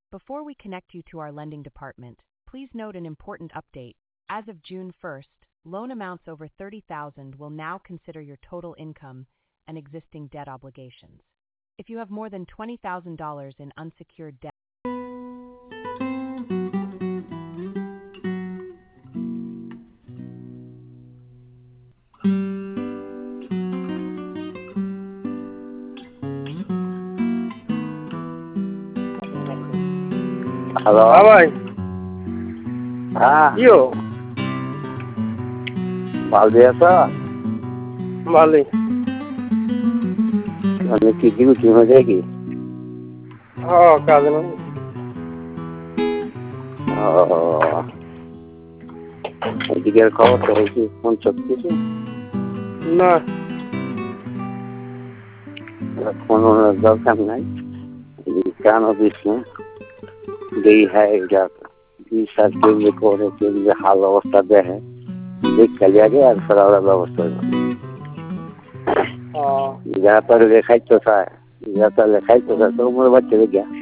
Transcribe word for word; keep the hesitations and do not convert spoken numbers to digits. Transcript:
Before we connect you to our lending department, please note an important update. As of June first, loan amounts over thirty thousand dollars will now consider your total income and existing debt obligations. If you have more than twenty thousand dollars in unsecured debt, hello হ্যাঁ ভাই, হ্যাঁ কি হো? ভালো আছো? ভালোই। মানে কি কি মিটিং হয়ে যায় কি? হ্যাঁ, কাজে না। ও এদিকের খবর তো হয়েছে ফোন চলতেছে না, ফোন দরকার নাই কেন দিস না দেই হ্যাঁ এটা বিশ আর কেন্দ্রে করে কেন্দ্রে হাল অবস্থা দেখে দেখ কালি আগে আর ফেরার ব্যবস্থা হ্যাঁ, যারা তাহলে লেখাইতে চায় যারা তাহলে লেখাইতে চায় তো উমর বাচ্চা দেখিয়া